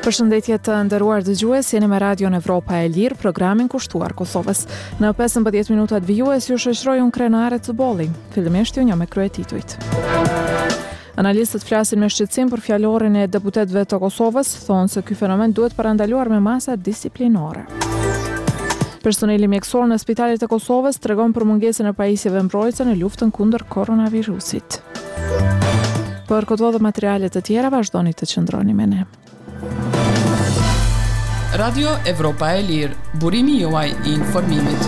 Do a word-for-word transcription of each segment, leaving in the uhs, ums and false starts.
Përshëndetje të nderuar dëgjues, jeni me Radion Evropa e Lirë, programin kushtuar Kosovës. Në pesëmbëdhjetë minutat vijues ju shoqëroj unë krenare të bolli. Fillimisht ju një me kryetituajt. Analistët flasin me shqetësim për fjalorin e deputetëve të Kosovës, thonë se ky fenomen duhet parandaluar me masa disiplinore. Personeli mjekësor në spitalet e Kosovës tregon për mungesën e pajisjeve mbrojtëse në luftën kundër koronavirusit. Për këto dhe materialet të tjera vazhdoni të qëndroni me ne. Radio Evropa e Lirë, burimi juaj i informimit.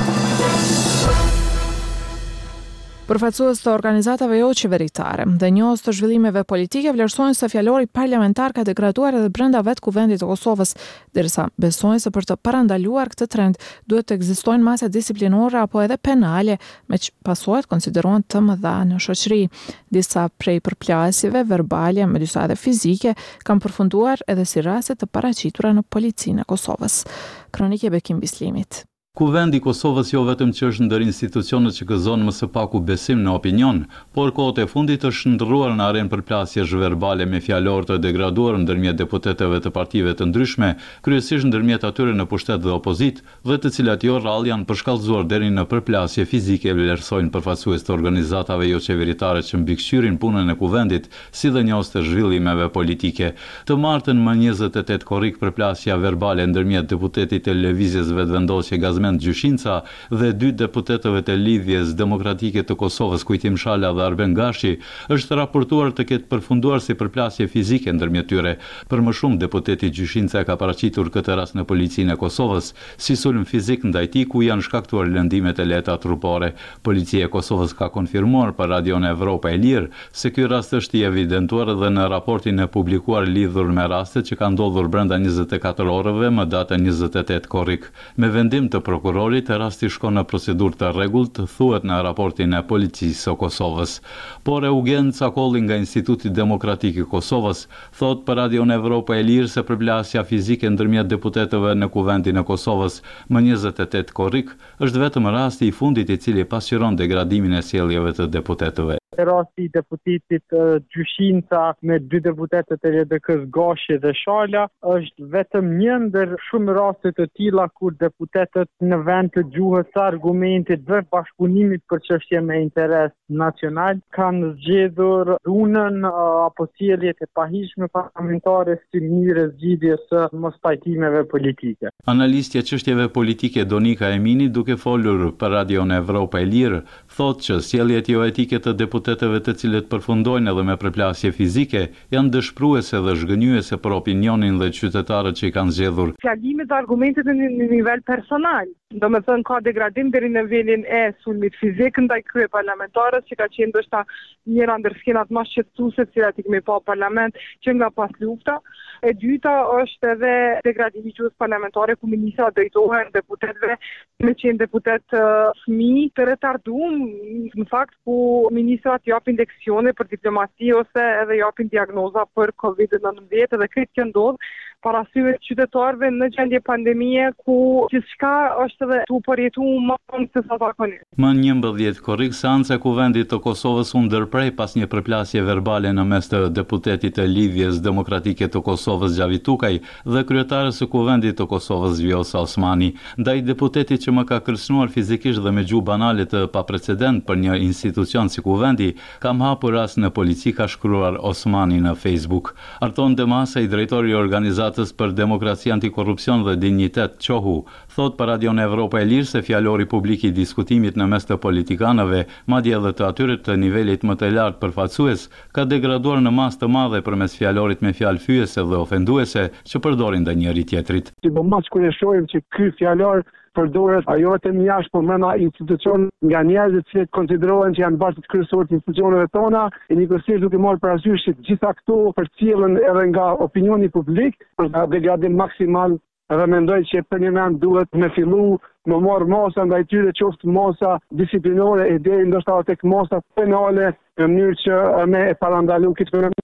Përfaqësues të organizatave jo qeveritare dhe njohës të zhvillimeve politike vlerësojnë se fjalori parlamentar ka degraduar edhe brenda vetë kuvendit të Kosovës, derisa besojnë se për të parandaluar këtë trend duhet të ekzistojnë masa disiplinore apo edhe penale, me që pasojat konsiderohen të mëdha në shoqëri. Disa prej përplasjeve verbale, me disa edhe fizike, kanë përfunduar edhe si raste të paraqitura në policinë e Kosovës. Kronike Bekim Bislimit. Kuvendi i Kosovës jo vetëm që është ndër institucionet që gëzon më së paku besim në opinion, por kohët e fundit është ndërruar në arenë përplasjesh verbale me fjalor të degraduar ndërmjet deputetëve të partive të ndryshme, kryesisht ndërmjet atyre në pushtet dhe opozit, dhe të cilat jo rrallë janë përshkallëzuar deri në përplasje fizike, vlerësojnë përfaqësues të organizatave jo qeveritare që mbikëqyrin punën e kuvendit, si dhe njohës të zhvillimeve politike. Të martën më njëzet e tetë korrik përplasja verbale ndërmjet deputetit të Lëvizjes Vetëvendosje Gazmend Gjyshinca dhe dy deputetëve të Lidhjes Demokratike të Kosovës, Kujtim Shala dhe Arben Gashi, është raportuar të ketë përfunduar si përplasje fizike ndërmjet tyre. Për më shumë, deputeti Gjyshinca ka paraqitur këtë rast në policinë e Kosovës si sulm fizik ndaj tij ku janë shkaktuar lëndimet e lehta trupore. Policia e Kosovës ka konfirmuar për Radion Evropa e Lirë se ky rast është i evidentuar edhe në raportin e publikuar lidhur me rastet që kanë ndodhur brenda njëzet e katër orëve më datën njëzet e tetë korrik. Me vendim të prokurorit, rasti shkon në procedurë të rregullt, thuhet në raportin e policisë së Kosovës. Por Eugen Cakolli nga Instituti Demokratik i Kosovës thot për Radion Evropa e Lirë se përplasja fizike ndërmjet deputetëve në kuvendin e Kosovës më njëzet e tetë korrik është vetëm rasti i fundit i cili pasqyron degradimin e sjelljeve të deputetëve. Rasti i deputetit uh, Gjyshinca me dy deputetët e R D K-s Gashi dhe Shala është vetëm një ndër shumë raste të tilla kur deputetët në vend të gjuhës së argumentit dhe bashkëpunimit për çështje me interes nacional kanë zgjedhur dhunën uh, apo sjelljet e pahishme parlamentare si mënyrë zgjidhjes së mospajtimeve politike. Analistja e çështjeve politike Donika Emini, duke folur për Radion Evropa e Lirë, thotë që sjelljet jo etike të deputetëve të cilët përfundojnë edhe me përplasje fizike janë dëshpëruese dhe zhgënjyese për opinionin dhe qytetarët që i kanë zgjedhur. Fjalimet dhe argumentet në një nivel personal, do me thënë ka degradim deri në nivelin e sulmit fizik ndaj krye parlamentarës që ka qenë ndoshta njëra ndër skenat më shqetësuese të cilat i kemi pa parlament që nga pas lufta. E dyta është edhe degradimi i gjuhës parlamentare ku ministra drejtohen deputetëve me qenë deputet uh, fëmijë të retardum, në fakt ku ministrat japin leksione për diplomasi ose edhe japin diagnoza për kovid nëntëmbëdhjetë dhe këtë që ndodh para syve të qytetarëve në gjendje pandemie ku gjithçka është edhe tu përjetuar më shumë se sa zakonisht. Më njëmbëdhjetë korrik seanca e kuvendit të Kosovës u ndërprej pas një përplasje verbale në mes të deputetit të Lidhjes Demokratike të Kosovës Xhavi Tukaj dhe kryetarës së kuvendit të Kosovës Vjosa Osmani. Ndaj deputetit që më ka kërcënuar fizikisht dhe me gjuhë banale të paprecedent për një institucion si kuvendi, kam hapur rast në polici, ka shkruar Osmani në Facebook. Arton Demasa, i drejtori i organizatës për demokraci, antikorrupsion dhe dinjitet Qohu, thot për Radion Evropa e Lirë se fjalori publik i diskutimit në mes të politikanëve, madje edhe të atyre të nivelit më të lartë përfaqësues, ka degraduar në masë të madhe përmes fjalorit me fjalë fyese dhe ofenduese që përdorin ndaj njëri tjetrit. Sidomos kur e shohim që ky fjalor përdoret ajo të jashtë për mëna institucion nga njerëzit që konsiderohen që janë bazat kryesore të institucioneve tona, e njëkohësisht duke marrë parasysh që gjitha këto përcjellen edhe nga opinioni publik për degradim maksimal. Dhe mendoj që për një vend duhet me fillu me marrë masa ndaj tyre, qoftë masa disiplinore e deri ndoshta tek masa penale në mënyrë që me e parandalu këtë fenomen.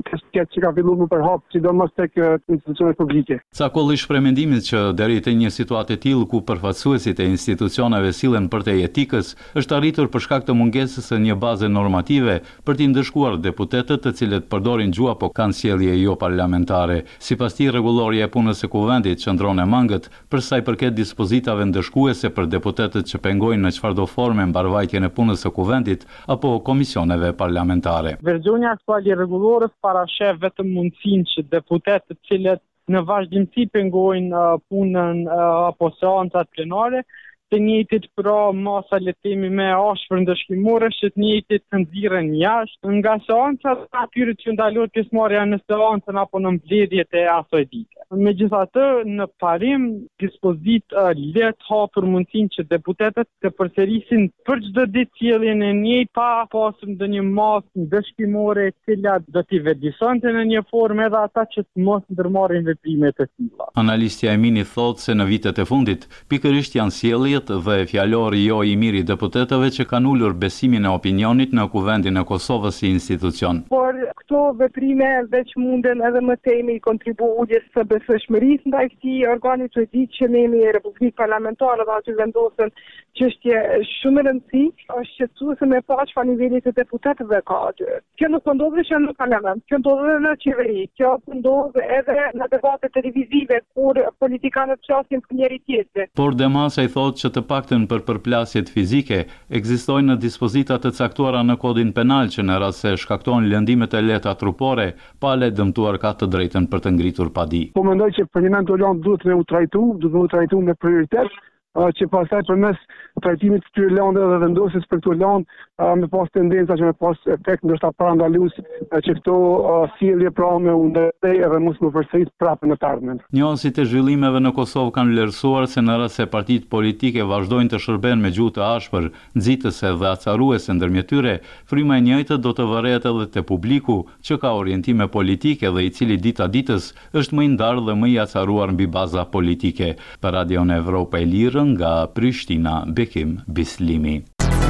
keq që ka filluar më përhap, sidomos tek institucionet publike. Ca koll i shprehmendimit që deri te një situatë e tillë ku përfaqësuesit e institucioneve sillen për te etikës, është arritur për shkak të mungesës së një baze normative për t'i ndëshkuar deputetët të cilët përdorin gjuhë apo kanë sjellje jo parlamentare. Sipas tij, rregullorja e punës së kuvendit qëndron e mangët për sa i përket dispozitave ndëshkuese për deputetët që pengojnë në çfarëdo forme mbarvajtjen e punës së kuvendit apo komisioneve parlamentare. Versioni aktual i rregullorës parashef vetëm mundësinë që deputetët të cilët në vazhdimsi pengojnë uh, punën uh, apo seancat plenare, të njëjtit pra masa le të themi me ashpër ndëshkimore, që të njëjtit të nxirren jashtë nga seancat atyre që ndalohet pjesëmarrja në seancën apo në mbledhjet e asaj dite. Megjithatë, në parim dispozit uh, le të hapur mundësinë që deputetët të përsërisin për çdo ditë sjelljen e njëjtë pa pasur ndonjë masë ndëshkimore e cila do t'i vëdësonte në një formë edhe ata që të mos ndërmarrin veprime të tilla. Analistja Emini thotë se në vitet e fundit pikërisht janë sjellje dhe fjalori jo i mirë i deputetëve që kanë ulur besimin e opinionit në kuvendin e Kosovës si institucion. Por këto veprime veç munden edhe më temi i kontribues së besëshmërisë ndaj këtij organi që di që ne jemi Republikë Parlamentare dhe aty vendosen çështje shumë e rëndësishme, është qetësuese me pa çfarë niveli të deputetëve ka aty. Kjo nuk po ndodh vetëm në parlament, kjo ndodh edhe në qeveri, kjo ndodh edhe në debate televizive kur politikanët flasin për njëri tjetrin. Por Demasa i thotë që të paktën për përplasjet fizike ekzistojnë në dispozita të caktuara në kodin penal që në rast se shkaktojnë lëndimet e lehta trupore, pale dëmtuar ka të drejtën për të ngritur padi. Po mendoj që përndimën të lëndë duhet me u trajtu, duhet me u trajtu me prioritet, që pastaj përmes trajtimit të këtyre lëndëve dhe vendosjes për këto lëndë me pas tendenca që me pas efekt ndoshta parandalues që këto sjellje pra me u ndërtej edhe mos më përsërit prapë në të ardhmen. Njohësit e zhvillimeve në Kosovë kanë vlerësuar se në rast se partitë politike vazhdojnë të shërbejnë me gjuhë të ashpër, nxitëse dhe acaruese ndërmjet tyre, fryma e njëjtë do të varet edhe te publiku që ka orientime politike dhe i cili dita ditës është më i ndarë dhe më i acaruar mbi baza politike. Për Radion Evropa e Lirë nga Prishtina, Bekim Bislimi.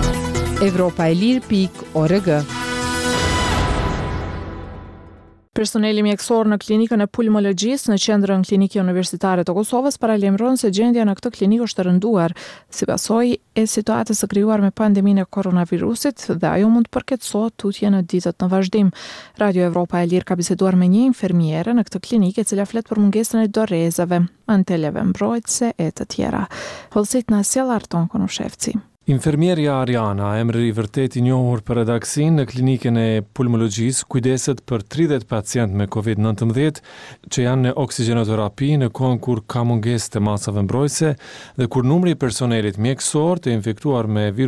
Evropa e Lirë pikë org. Personeli mjekësor në klinikën e pulmologjisë në qendrën klinike universitare të Kosovës paralajmëron se gjendja në këtë klinikë është rënduar si pasojë e situatës së krijuar me pandeminë e koronavirusit dhe ajo mund të përkeçësohet tutje në ditët në vazhdim. Radio Evropa e Lirë ka biseduar me një infermiere në këtë klinikë e cila flet për mungesën e dorezave, anteleve mbrojtëse e të tjera. Holsit na sjell Arton Konushevci. Infermierja Ariana, emri i vërtet i njohur për redaksin në klinikën e pulmologjisë, kujdeset për tridhjetë pacientë me covid nineteen që janë në oksigjenoterapi në kohën kur ka mungesë të masave mbrojtëse dhe kur numri i personelit mjekësor të infektuar me virus